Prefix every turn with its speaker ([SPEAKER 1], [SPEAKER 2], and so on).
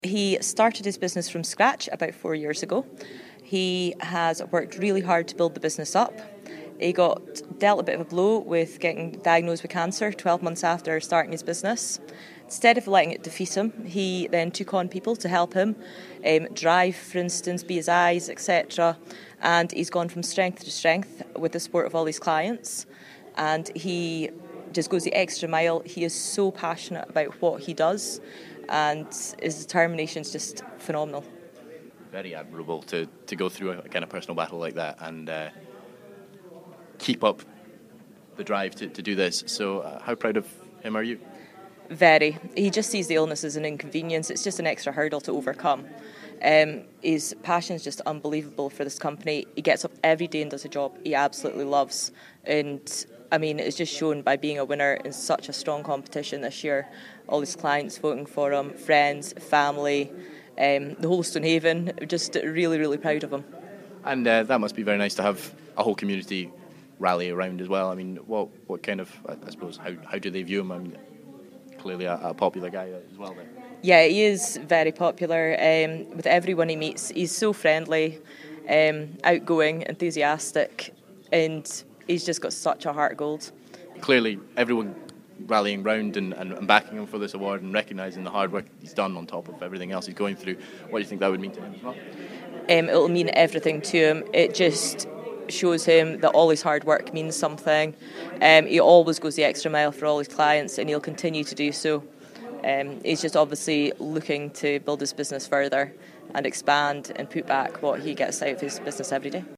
[SPEAKER 1] He started his business from scratch about 4 years ago. He has worked really hard to build the business up. He got dealt a bit of a blow with getting diagnosed with cancer 12 months after starting his business. Instead of letting it defeat him, he then took on people to help him drive, for instance, be his eyes, etc. And he's gone from strength to strength with the support of all his clients. And he just goes the extra mile. He is so passionate about what he does, and his determination is just phenomenal.
[SPEAKER 2] Very admirable to go through a kind of personal battle like that and keep up the drive to do this. So how proud of him are you?
[SPEAKER 1] Very. He just sees the illness as an inconvenience. It's just an extra hurdle to overcome. His passion is just unbelievable for this company. He gets up every day and does a job he absolutely loves. And I mean, it's just shown by being a winner in such a strong competition this year. All his clients voting for him, friends, family, the whole of Stonehaven, just really, really proud of him. And
[SPEAKER 2] that must be very nice to have a whole community rally around as well. I mean, what kind of, I suppose, how do they view him? I mean, clearly a popular guy as well then.
[SPEAKER 1] Yeah, he is very popular with everyone he meets. He's so friendly, outgoing, enthusiastic, and he's just got such a heart of gold.
[SPEAKER 2] Clearly, everyone rallying round and backing him for this award and recognising the hard work he's done on top of everything else he's going through. What do you think that would mean to him as well?
[SPEAKER 1] It'll mean everything to him. It just shows him that all his hard work means something. He always goes the extra mile for all his clients, and he'll continue to do so. He's just obviously looking to build his business further and expand and put back what he gets out of his business every day.